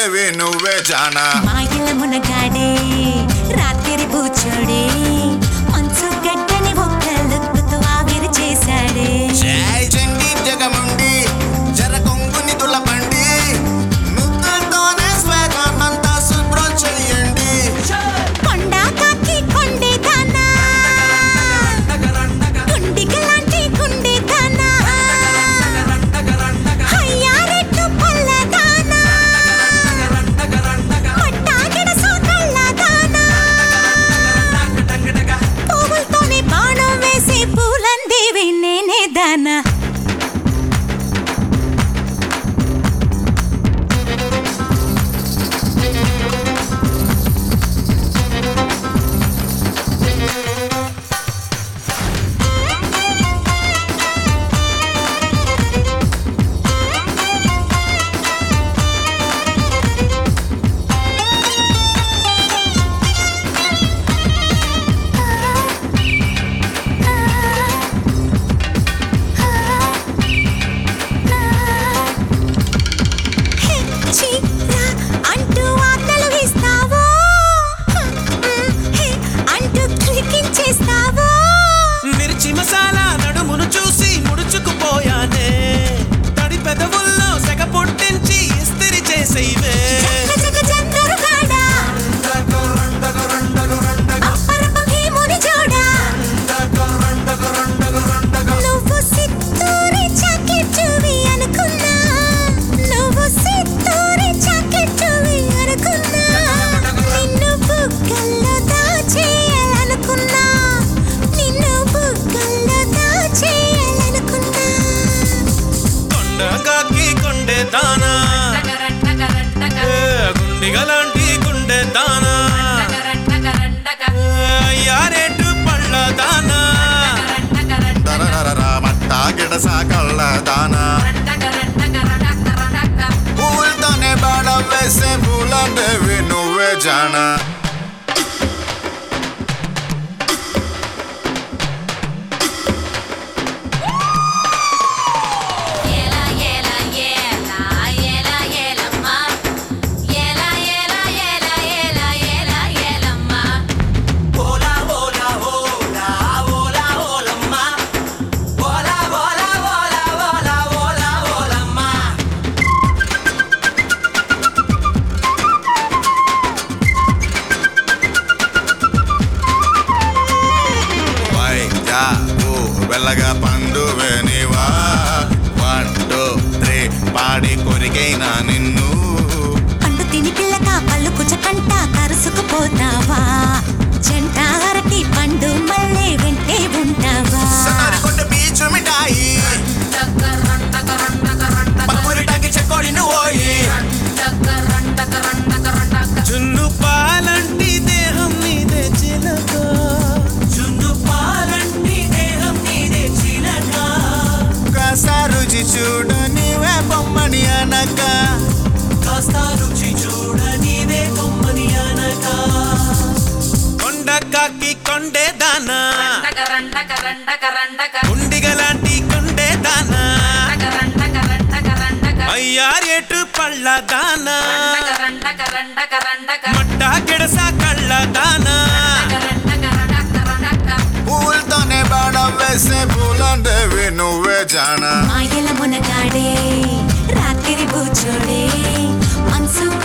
పూలందేవి నువ్వే జానా మాయల మునగాడే రాత్రి పూచోడే మంచు గడ్డని ఒక్కలుక్కుతూ ఆవిరి చేశాడే జై చండి జగముండి జర కొంగుని తులపండి ముద్దులతోనే స్వేగాన్నంతా శుభ్రం చెయ్యండి కొండ కాకి కొండే దానా గుండిగలాంటి గుండె దానా అయ్యారెట్టు పళ్ళ దానా మట్టాగిడసో కళ్ళ దానా పువ్వులతోనే బాణం వేసి పూలందేవి నేనే దానా చీరా అంటూ ఆటలు వేస్తావో అంటూ క్లికించేస్తావో మిర్చి మసాలా నడుమును చూసి ముడుచుకుపోయానే తడి పెదవుల్లో సెగ పుట్టించి ఇస్తిరి చేసేవే జగ జందరుగాడా అప్పరప భీముని జోడా నువ్వు సిత్తూరి చాకెట్టువి అనుకున్నా నువ్వు సిత్తూరి చాకెట్టువి అనుకున్నా నిన్ను బుగ్గల్లో దాచేయాలనుకున్నా నిన్ను బుగ్గల్లో దాచేయాలనుకున్నా కొండగాకి కొండే దానా గుండిగలాంటి గుండె దానా యారేటు పళ్ళ దానా దరదరరా మట్టా గిడసా కళ్ళ దానా పూలతోనే బాణం వేసే పూలందేవి నువ్వే జానా ఏలా ఏలా ఏలా ఏలా ఏలమ్మా ఏలా ఏలా ఏలా ఏలా ఏలా ఏలమ్మా ఓలా ఓలా ఓలా ఓలా ఓలమ్మా ఓలా ఓలా ఓలా ఓలా ఓలా ఓలమ్మా వైజా ఓ వెళ్ళగా పండువే నీవా 1 2 3 పాడి కొరికైనా నిన్ను పండు తిని పిల్లగా పళ్ళు కుచకంట కరుసుకుపోతావా జంట అరటి పండు మళ్ళీ వెంటే ఉంటావా సన్నారికొండ బీచు మిఠాయి పప్పురిటాకి చెక్కోడి నువ్వోయి జున్ను పాలంటి దేహం నీదే చిలక జున్ను పాలంటి దేహం నీదే చిలక కాస్త రుచి చూడు నీవే బొమ్మని అనక కాస్త రుచి చూడ నీదే కొమ్మని అనక కొండకాకి కొండే దానా గుండిగలాంటి కొండే దానా అయ్యారేటు పళ్ళ దానా మట్టా గిడస కళ్ళ దానా పూలతోనే బాణం వేసే పూలందేవి నువ్వే జానా మాయల మునగాడే రాత్రి పూచోడే మనసు